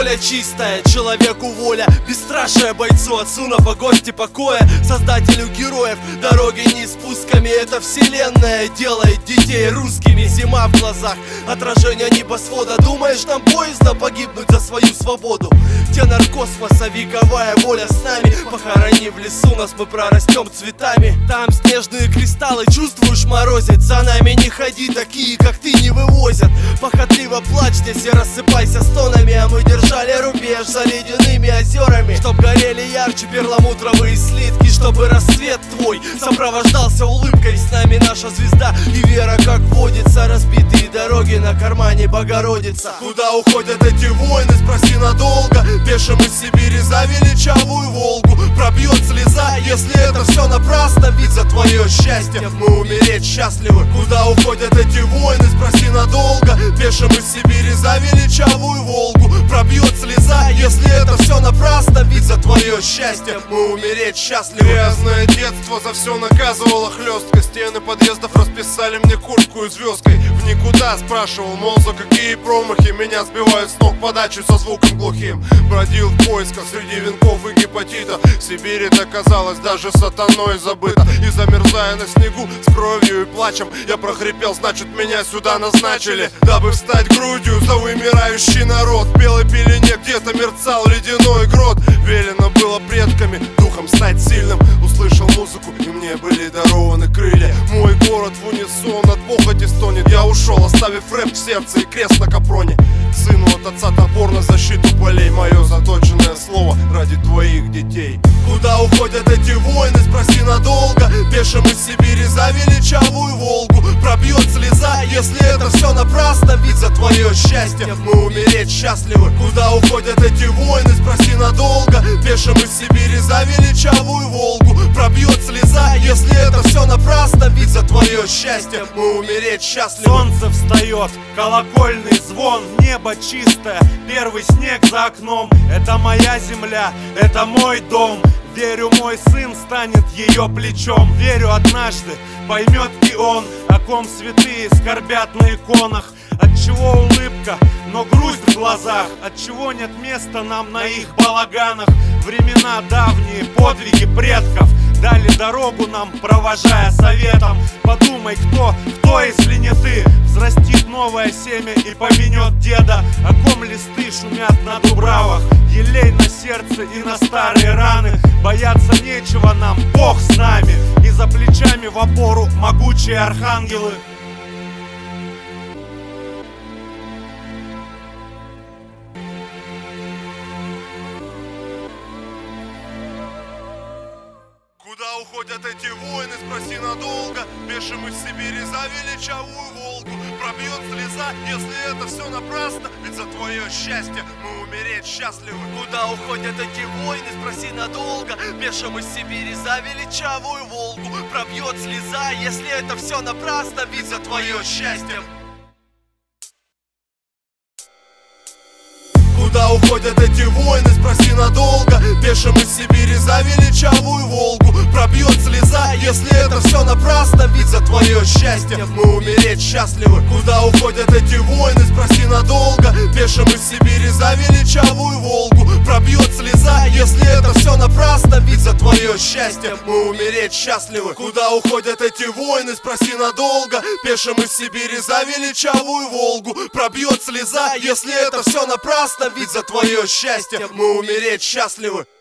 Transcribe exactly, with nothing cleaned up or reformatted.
воля чистая, человеку воля, бесстрашие бойцу, отцу на погосте покоя, создателю героев, дороги не спусками. Эта вселенная делает детей русскими. Зима в глазах, отражение небосвода. Думаешь, нам поездно погибнуть за свою свободу? Тенор космоса, вековая воля с нами. Похорони в лесу нас, мы прорастем цветами. Там снежные кристаллы, чувствуешь, морозит. За нами не ходи, такие как ты не вывозят. Похотливо плачь здесь и рассыпайся стонами. А мы держали рубеж за ледяными озерами, чтоб горели ярче перламутровые слитки, чтобы рассвет твой сопровождался улыбкой. С нами наша звезда и вера, как водится. Разбитые дороги на кармане Богородица. Куда уходят эти войны, спроси надолго. Пешим из Сибири за величавую Волгу пробьет слеза, если это все напрасно. Ведь за твое счастье мы умереть счастливы. Куда уходят эти войны, спроси надолго. Пешим из Сибири за величавую Волгу пробьет слеза, если это все напрасно. Ведь за твое счастье мы умереть счастливы. Грязное детство за все наказывало хлестко. Стены подъездов расписали мне куртку и звездкой. В никуда спрашивал, мол, за какие промахи меня сбивают с ног подачу со звуком глухим. Бродил в поисках среди венков и гепатита. Сибирь это казалось даже сатаной забыто. И замерзая на снегу с кровью и плачем, я прохрипел, значит меня сюда назначили, дабы встать грудью за вымирающий народ. В белой пелене где-то мерцал ледяной грот. Велено было предками духом стать сильным. Услышал музыку, и мне были дарованы крылья. Мой город в унисон от похоти стонет. Я ушел, оставив рэп в сердце и крест на капроне. Сыну от отца топор на защиту полей. Мое заточенное слово ради твоих детей. Куда уходят эти войны, спроси надолго. Пешим из Сибири за величавую Волгу пробьет слеза, если это все напрасно. Ведь за твое счастье мы умереть счастливы. Куда уходят эти войны, спроси надолго. Пешим из Сибири за величавую Волгу пробьет слеза, если это все напрасно. Ведь за твое счастье мы умереть счастливы. Солнце встает, колокольный звон, небо чистое, первый снег за окном. Это моя земля, это мой дом. Верю, мой сын станет ее плечом. Верю, однажды поймет и он, о ком святые скорбят на иконах. Отчего улыбка, но грусть в глазах? Отчего нет места нам на их балаганах? Времена давние, подвиги предков дали дорогу нам, провожая советом. Подумай, кто, кто, если не ты, взрастит новое семя и поменет деда. О ком листы шумят на дубравах, елей на сердце и на старые раны. Бояться нечего нам, Бог с нами, и за плечами в опору могучие архангелы. Куда уходят эти войны, спроси надолго. Пешим из Сибири за величавую Волгу пробьет слеза, если это все напрасно. Ведь за твое счастье мы умереть счастливы. Куда уходят эти войны, спроси надолго. Пешим из Сибири за величавую Волгу пробьет слеза, если это все напрасно. Ведь за твое счастье. Куда уходят эти войны, спроси надолго. Пешим из Сибири за величавую Волгу пробьет слеза, если это все напрасно. Ведь за твое счастье мы умереть счастливы. Куда уходят эти войны, спроси надолго. Пешим из Сибири за величавую Волгу пробьет слеза, если это все напрасно. Ведь за твое счастье мы умереть счастливы. Куда уходят эти войны, спроси надолго. Пешим из Сибири за величавую Волгу пробьет слеза, если это все напрасно. Ведь за твое счастье мы умереть счастливы.